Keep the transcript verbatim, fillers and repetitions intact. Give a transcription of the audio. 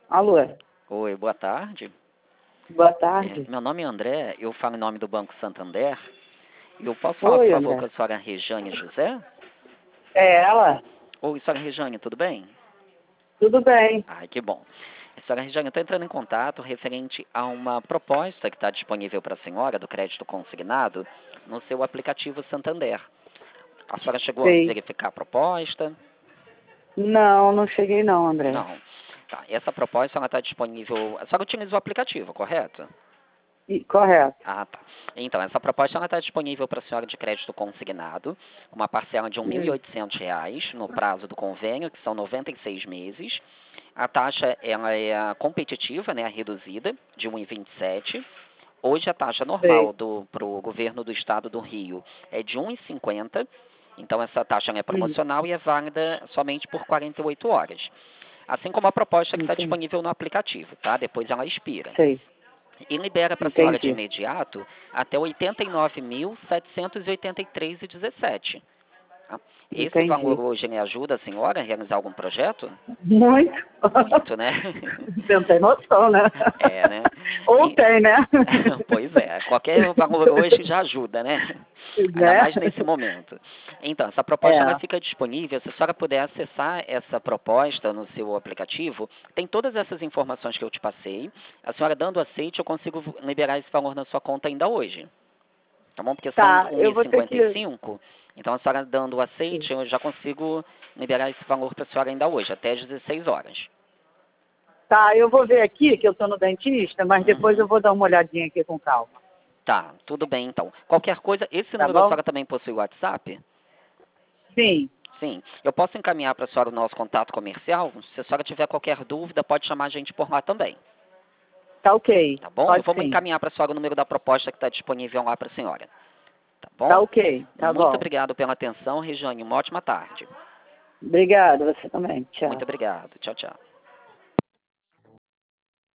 Alô, Oi, boa tarde. boa É, tarde. meu nome é André, eu falo em nome do Banco Santander. Eu posso falar, por Oi, favor, com André. a senhora Rejane José? É ela? Oi, senhora Rejane, tudo bem? Tudo bem? Ai, que bom. Senhora Rejane, eu estou entrando em contato referente a uma proposta que está disponível para a senhora do crédito consignado no seu aplicativo Santander. A senhora chegou a Sei. verificar a proposta? Não, não cheguei não, André. Não. Tá, essa proposta ela está disponível. A senhora utiliza o aplicativo, correto? E- correto. Ah, tá. Então, essa proposta está disponível para a senhora de crédito consignado, uma parcela de mil e Hum, oitocentos reais no prazo do convênio, que são noventa e seis meses. A taxa ela é competitiva, né, reduzida, de um vírgula vinte e sete. Hoje a taxa normal sei. para o governo do estado do Rio é de um vírgula cinquenta. Então, essa taxa é Hum, promocional e é válida somente por quarenta e oito horas. Assim como a proposta que está entendi. disponível no aplicativo, tá? Depois ela expira. Sei. E libera para a senhora de Entendi. imediato até oitenta e nove mil setecentos e oitenta e três reais e dezessete centavos. Tá? Esse valor Entendi. hoje né, ajuda a senhora a realizar algum projeto? Muito. Muito, né? Você não tem noção, né? É, né? Ou E- tem, né? Pois é, qualquer valor hoje já ajuda, né? Ainda Né? mais nesse momento. Então, essa proposta ela É. fica disponível, se a senhora puder acessar essa proposta no seu aplicativo, tem todas essas informações que eu te passei. A senhora dando aceite, eu consigo liberar esse valor na sua conta ainda hoje. Tá bom? Porque são Tá, eu vou ter que... um vírgula cinquenta e cinco, então a senhora dando aceite, eu já consigo liberar esse valor para a senhora ainda hoje, até às dezesseis horas. Tá, eu vou ver aqui, que eu tô no dentista, mas depois eu Uhum. vou dar uma olhadinha aqui com calma. Tá, tudo bem então. Qualquer coisa, esse Tá número a bom? senhora também possui WhatsApp? Sim. Sim. Eu posso encaminhar para a senhora o nosso contato comercial? Se a senhora tiver qualquer dúvida, pode chamar a gente por lá também. Tá ok. Tá bom? Eu Pode vou sim. encaminhar para a senhora o número da proposta que está disponível lá para a senhora. Tá Tá bom? ok. Tá Muito bom. obrigado pela atenção, Regiane. Uma ótima tarde. Obrigada, você também. Muito Tchau. obrigado. Tchau, tchau.